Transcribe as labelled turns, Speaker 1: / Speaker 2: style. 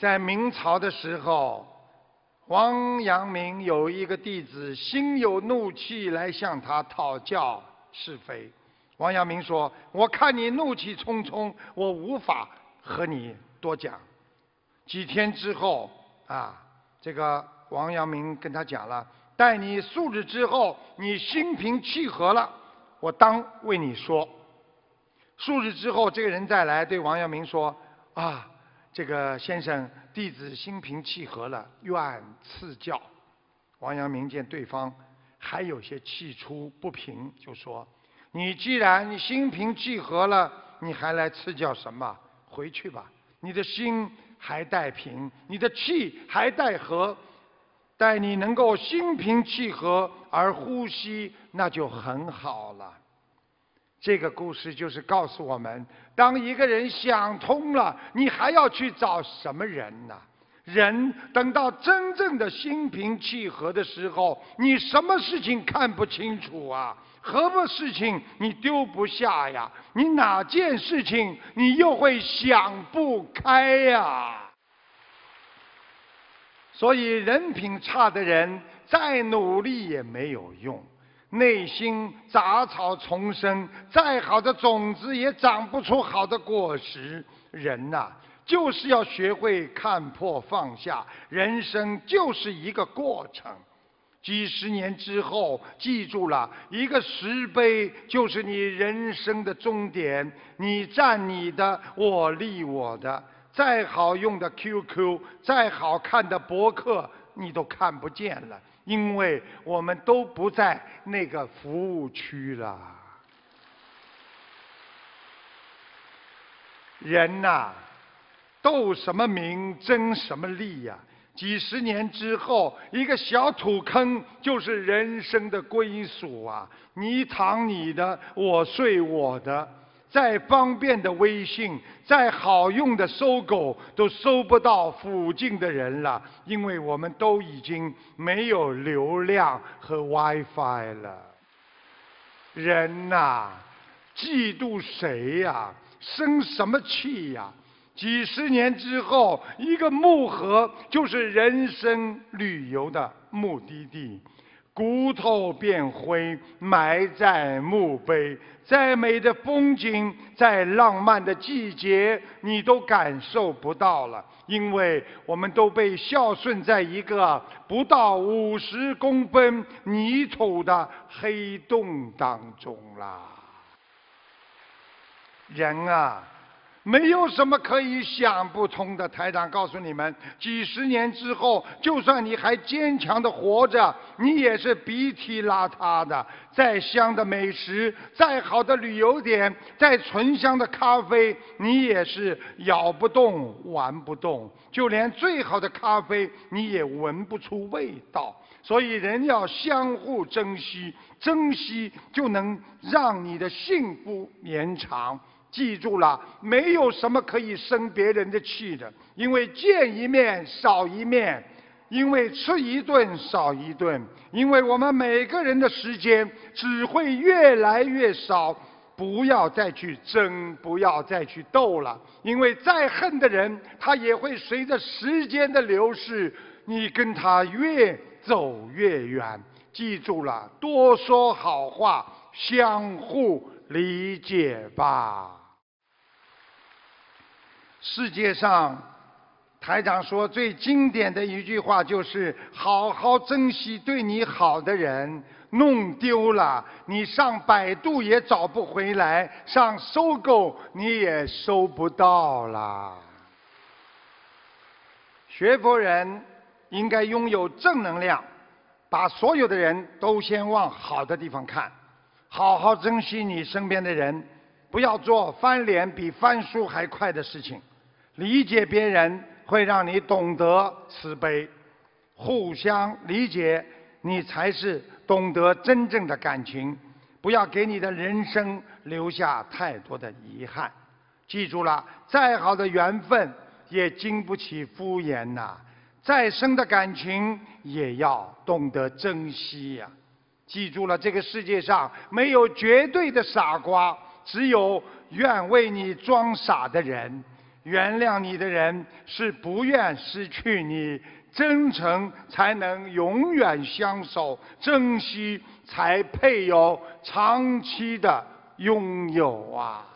Speaker 1: 在明朝的时候，王阳明有一个弟子心有怒气来向他讨教是非。王阳明说：“我看你怒气冲冲，我无法和你多讲。”几天之后这个王阳明跟他讲了：“待你数日之后，你心平气和了，我当为你说。”数日之后，这个人再来对王阳明说：“这个先生，弟子心平气和了，愿赐教。”王阳明见对方还有些气出不平，就说：“你既然心平气和了，你还来赐教什么？回去吧，你的心还待平，你的气还待和。待你能够心平气和而呼吸，那就很好了。”这个故事就是告诉我们，当一个人想通了，你还要去找什么人呢？人等到真正的心平气和的时候，你什么事情看不清楚啊？何么事情你丢不下呀？你哪件事情你又会想不开呀？所以人品差的人再努力也没有用，内心杂草丛生，再好的种子也长不出好的果实。人就是要学会看破放下，人生就是一个过程。几十年之后，记住了，一个石碑就是你人生的终点。你站你的，我立我的。再好用的 QQ， 再好看的博客，你都看不见了。因为我们都不在那个服务区了。人斗什么名，争什么利呀？几十年之后，一个小土坑就是人生的归属啊！你躺你的，我睡我的。再方便的微信，再好用的搜狗，都搜不到附近的人了，因为我们都已经没有流量和 WiFi 了。人嫉妒谁呀？生什么气呀？几十年之后，一个木盒就是人生旅游的目的地。骨头变灰，埋在墓碑。再美的风景，再浪漫的季节，你都感受不到了，因为我们都被孝顺在一个不到50公分泥土的黑洞当中啦。人没有什么可以想不通的。台长告诉你们，几十年之后，就算你还坚强的活着，你也是鼻涕邋遢的。再香的美食，再好的旅游点，再醇香的咖啡，你也是咬不动玩不动。就连最好的咖啡，你也闻不出味道。所以人要相互珍惜，珍惜就能让你的幸福延长。记住了，没有什么可以生别人的气的，因为见一面少一面，因为吃一顿少一顿，因为我们每个人的时间只会越来越少。不要再去争，不要再去斗了，因为再恨的人，他也会随着时间的流逝，你跟他越走越远。记住了，多说好话，相互理解吧。世界上，台长说最经典的一句话就是好好珍惜对你好的人，弄丢了你上百度也找不回来，上搜狗你也搜不到了。学佛人应该拥有正能量，把所有的人都先往好的地方看，好好珍惜你身边的人，不要做翻脸比翻书还快的事情。理解别人会让你懂得慈悲，互相理解，你才是懂得真正的感情。不要给你的人生留下太多的遗憾。记住了，再好的缘分也经不起敷衍呐，再深的感情也要懂得珍惜呀。记住了，这个世界上没有绝对的傻瓜，只有愿为你装傻的人。 原谅你的人是不愿失去你，真诚才能永远相守，珍惜才配有长期的拥有啊！